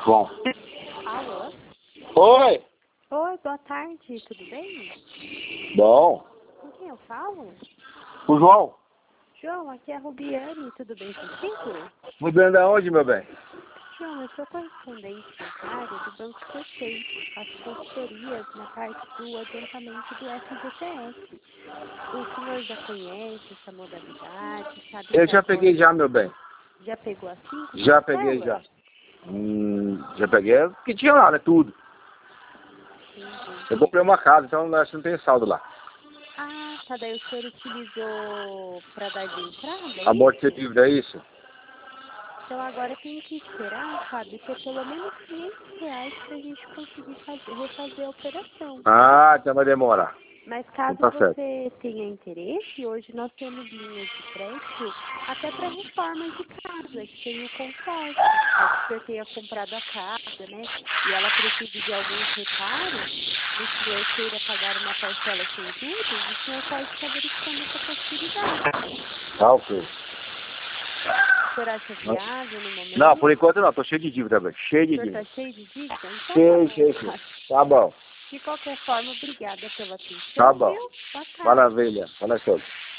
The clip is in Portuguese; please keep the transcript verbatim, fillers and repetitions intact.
Bom. Alô? Oi. Oi, boa tarde, tudo bem? Bom. Com quem eu falo? O João. João, aqui é a Rubiane, tudo bem contigo? Mudando da onde, meu bem? João, eu sou correspondente bancária do Banco C seis, faço consultorias na parte do adiantamento do F G T S. O senhor já conhece essa modalidade, sabe Eu que já agora peguei já, meu bem. já pegou a cinco Já peguei parcelas? já. Hum, já peguei o que tinha lá, né? Tudo. Entendi. Eu comprei uma casa, então acho que não tem saldo lá. Ah, tá, daí o senhor utilizou para dar de entrada, é Amorte isso? dívida, é isso? Então agora tem que esperar, sabe, ter pelo menos quinhentos reais para a gente conseguir fazer, refazer a operação. Ah, então vai demorar. Mas Então caso tá certo. você tenha interesse, hoje nós temos linhas de crédito até para reforma de casa, que tem o consórcio. Caso o senhor tenha comprado a casa, né, e ela precise de alguns reparos, e o senhor queira pagar uma parcela sem juros, o senhor pode estar verificando essa possibilidade. Tá, ok. O senhor acha viável no momento? Não, por enquanto não. Tô cheio de dívida, velho. Cheio O de senhor dívida. está cheio de dívida? Então tá Cheio, bom. cheio, cheio. Tá bom. De qualquer forma, obrigada pela Tá atenção, bom. viu? Boa tarde. Maravilha. Olha só.